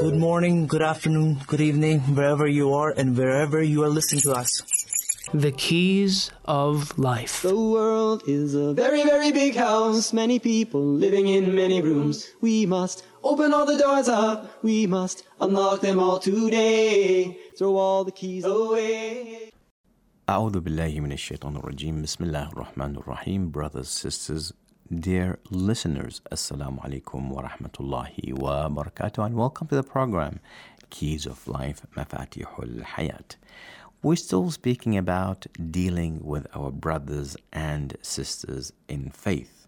Good morning, good afternoon, good evening, wherever you are and wherever you are listening to us. The keys of life. The world is a very, very big house. Many people living in many rooms. We must open all the doors up. We must unlock them all today. Throw all the keys away. أعوذ بالله من الشيطان الرجيم. بسم الله الرحمن الرحيم. Brothers, sisters, dear listeners, Assalamu alaikum wa rahmatullahi wa barakatuh, and welcome to the program Keys of Life, Mafatihul Hayat. We're still speaking about dealing with our brothers and sisters in faith.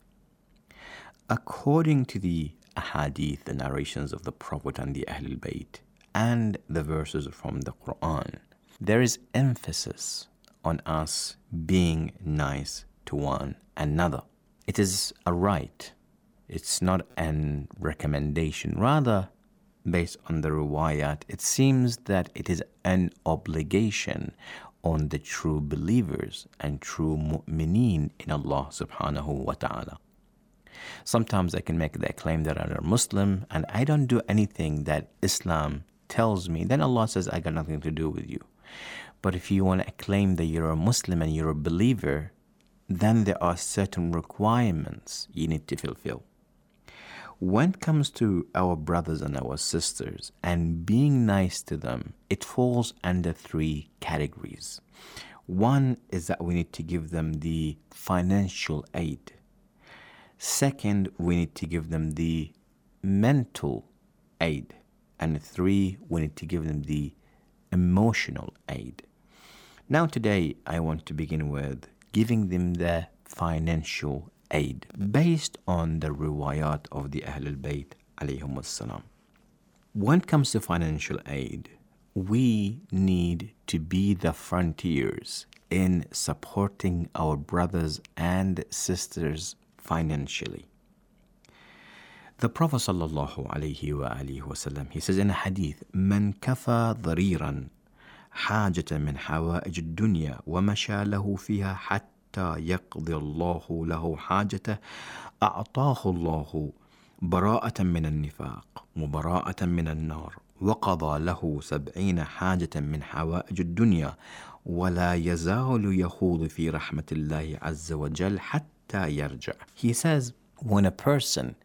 According to the ahadith, the narrations of the Prophet and the Ahlul Bayt, and the verses from the Quran, there is emphasis on us being nice to one another. It is a right. It's not a recommendation. Rather, based on the riwayat, it seems that it is an obligation on the true believers and true mu'mineen in Allah subhanahu wa ta'ala. Sometimes I can make the claim that I'm a Muslim and I don't do anything that Islam tells me. Then Allah says, I got nothing to do with you. But if you want to claim that you're a Muslim and you're a believer, then there are certain requirements you need to fulfill. When it comes to our brothers and our sisters and being nice to them, it falls under three categories. One is that we need to give them the financial aid. Second, we need to give them the mental aid. And three, we need to give them the emotional aid. Now today, I want to begin with giving them the financial aid based on the riwayat of the Ahlul Bayt alayhim wassalam. When it comes to financial aid, we need to be the frontiers in supporting our brothers and sisters financially. The Prophet sallallahu alayhi wa alihi wasallam, he says in a hadith, "Man kafa dhariran حاجة من حوائج الدنيا ومشى له فيها حتى يقضي الله له حاجته أعطاه الله براءة من النفاق وبراءة من النار وقضى له 70 حاجة من حوائج الدنيا ولا يزال يخوض في رحمة الله عز وجل حتى يرجع." He says, when a person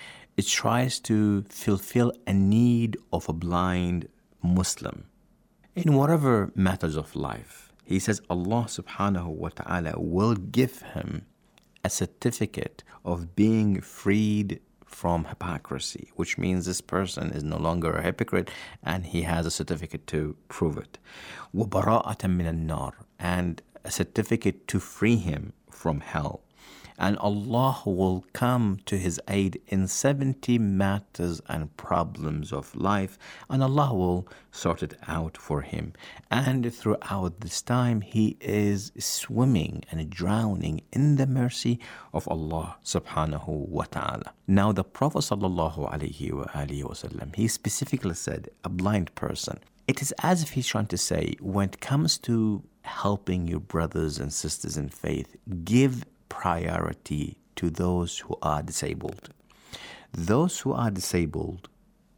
tries to fulfill a need of a blind Muslim, in whatever matters of life, he says Allah subhanahu wa ta'ala will give him a certificate of being freed from hypocrisy, which means this person is no longer a hypocrite and he has a certificate to prove it. وَبَرَاءَةً مِّنَ النَّارِ, and a certificate to free him from hell. And Allah will come to his aid in 70 matters and problems of life, and Allah will sort it out for him. And throughout this time, he is swimming and drowning in the mercy of Allah subhanahu wa ta'ala. Now, the Prophet sallallahu alayhi wa alihi wasallam, he specifically said, a blind person. It is as if he's trying to say, when it comes to helping your brothers and sisters in faith, give priority to those who are disabled. Those who are disabled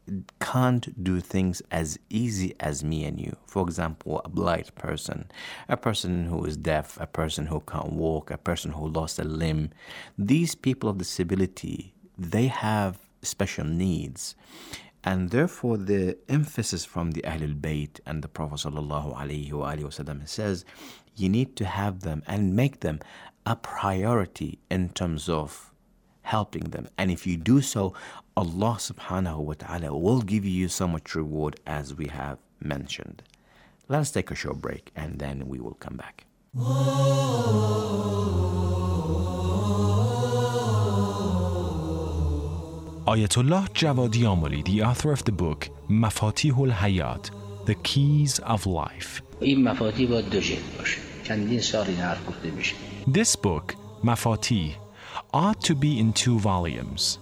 can't do things as easy as me and you. For example, a blind person, a person who is deaf, a person who can't walk, a person who lost a limb. These people of disability, they have special needs. And therefore, the emphasis from the Ahlul Bayt and the Prophet sallallahu alaihi wasallam says, you need to have them and make them a priority in terms of helping them. And if you do so, Allah subhanahu wa ta'ala will give you so much reward as we have mentioned. Let us take a short break and then we will come back. Ayatollah Javadi Amoli, the author of the book Mafatihul Hayat, The Keys of Life. This book, Mafatih, ought to be in 2 volumes.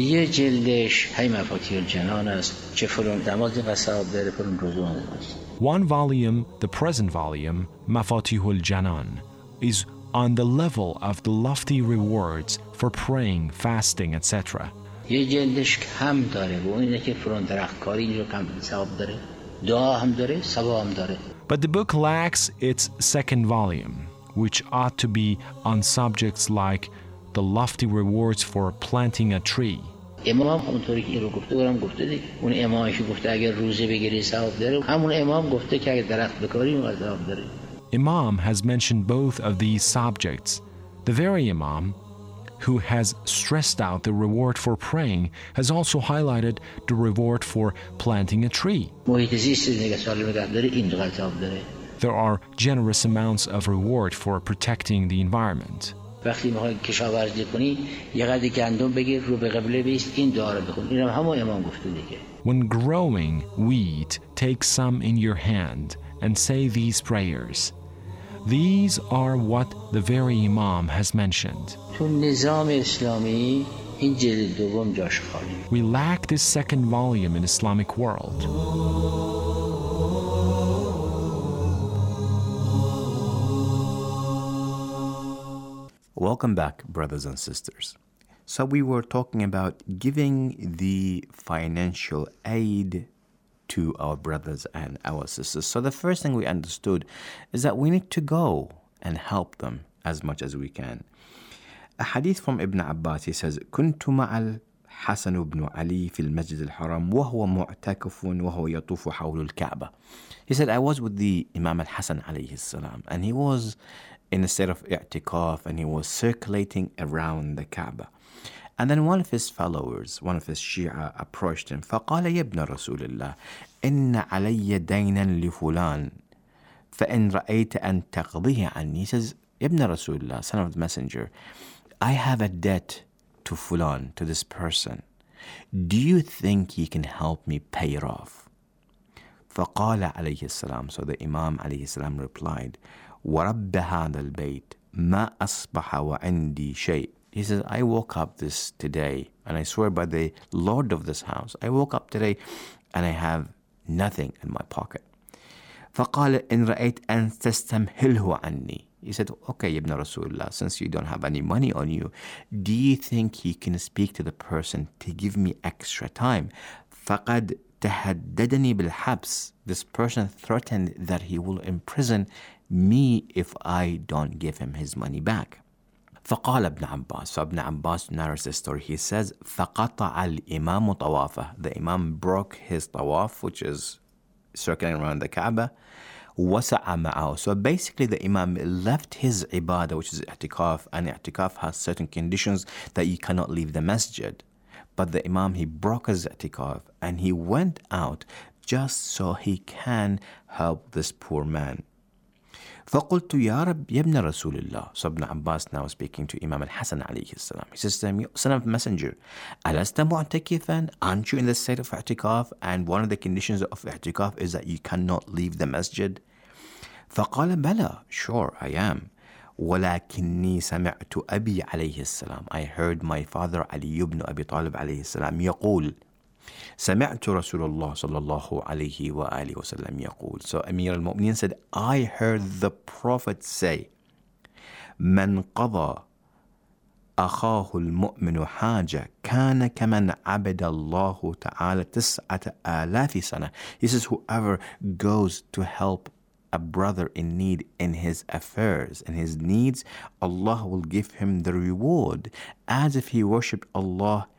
One volume, the present volume, Mafatihul Janan, is on the level of the lofty rewards for praying, fasting, etc. یه جلدش کم داره و اینه که فرون درختکاری اینجا کم ثواب داره، دعا هم داره، ثواب هم داره. But the book lacks its second volume, which ought to be on subjects like the lofty rewards for planting a tree. امام اونطوری که این رو گفته برام گفته دیگه. اون امامی که گفته اگر روزه بگیری ثواب داره، همون امام گفته که اگر درخت بکاری اون ثواب داره. Imam has mentioned both of these subjects. The very Imam who has stressed out the reward for praying has also highlighted the reward for planting a tree. محیط زیست نگه سالم نگه داره این دو ثواب داره. There are generous amounts of reward for protecting the environment. وقتی میخوای کشاورزی کنی یه قدری گندم بگیر رو به قبله بیست این دعا رو بخون. اینم همون امام گفته دیگه. When growing wheat, take some in your hand and say these prayers. These are what the very Imam has mentioned. تو نظام اسلامی این جلد دوم جاش خالی. We lack this second volume in Islamic world. Welcome back, brothers and sisters. So we were talking about giving the financial aid to our brothers and our sisters. So the first thing we understood is that we need to go and help them as much as we can. A hadith from Ibn Abbas, he says, كنت مع الحسن بن علي في المسجد الحرام وهو معتكف وهو يطوف حول الكعبة. He said, I was with the Imam al-Hasan alayhi salam, and he was in a state of i'tikaf, and he was circulating around the Kaaba. And then one of his followers, one of his Shia, approached him. فقال يا ابن رسول الله إن علي دينا لفلان فإن رأيت أن تقضيه عني. He says, Ibn Rasulullah, son of the messenger, I have a debt to fulan, to this person. Do you think he can help me pay it off? فقال عليه السلام, so the Imam عليه السلام replied, ورب هذا البيت ما أصبح وعندي شيء. He says, I woke up this today, and I swear by the Lord of this house, I woke up today and I have nothing in my pocket. فقال إن رأيت أن تستمهله عني. He said, okay, Ibn Rasulullah, since you don't have any money on you, do you think you can speak to the person to give me extra time? فقد تهددني بالحبس. This person threatened that he will imprison me if I don't give him his money back. فقال ابن عباس. So Ibn Abbas narrates the story. He says, فقطع الإمام طوافه. The Imam broke his tawaf, which is circling around the Kaaba. وسع معه. So basically the Imam left his ibadah, which is i'tikaf, and i'tikaf has certain conditions that you cannot leave the masjid. But the Imam, he broke his i'tikaf and he went out just so he can help this poor man. فقلت يا رب يا ابن رسول الله. So Ibn Abbas now speaking to Imam al-Hasan alayhi salam. He says to him, son of the messenger, ألست معتكفا? Aren't you in the state of i'tikaf? And one of the conditions of i'tikaf is that you cannot leave the masjid. فقال بلى, sure I am. ولكني سمعت أبي عليه السلام. I heard my father علي ibn Abi Talib عليه السلام يقول سمعت رسول الله صلى الله عليه وآله وسلم يقول. So Amir al-Mu'mineen said, I heard the Prophet say, من قضى أخاه المؤمن حاجة كان كمن عبد الله تعالى 9,000 سنة. He says, whoever goes to help a brother in need in his affairs, in his needs, Allah will give him the reward as if he worshipped Allah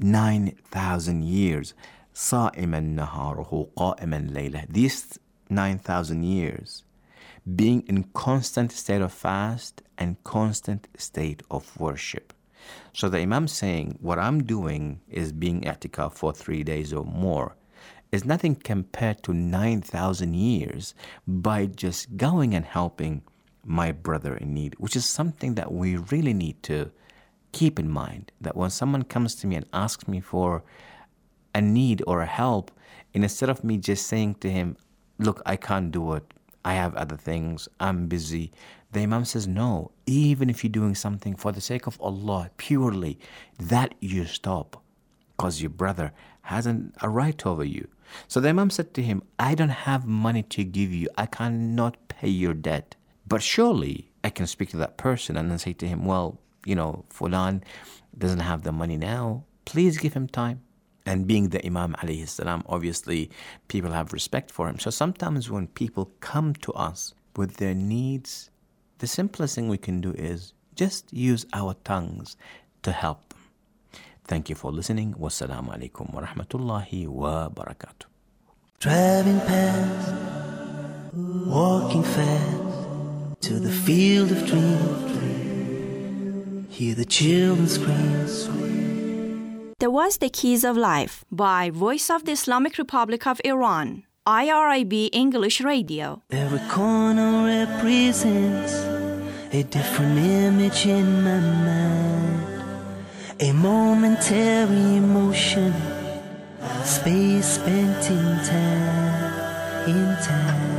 9,000 years. صائما نهاره قائما ليله. These 9,000 years being in constant state of fast and constant state of worship. So the Imam saying, what I'm doing is being i'tikaf for 3 days or more is nothing compared to 9,000 years by just going and helping my brother in need, which is something that we really need to keep in mind, that when someone comes to me and asks me for a need or a help, instead of me just saying to him, look, I can't do it, I have other things, I'm busy, the Imam says, no, even if you're doing something for the sake of Allah, purely, that you stop, because your brother hasn't a right over you. So the Imam said to him, I don't have money to give you, I cannot pay your debt, but surely I can speak to that person and then say to him, well, you know, Fulan doesn't have the money now, please give him time. And being the Imam alayhi salam, obviously people have respect for him. So sometimes when people come to us with their needs, the simplest thing we can do is just use our tongues to help them. Thank you for listening. Wassalamu alaikum wa rahmatullahi wa barakatuh. Driving past, walking fast to the field of dreams. Hear the children scream. That was The Keys of Life by Voice of the Islamic Republic of Iran, IRIB English Radio. Every corner represents a different image in my mind. A momentary emotion, space spent in time,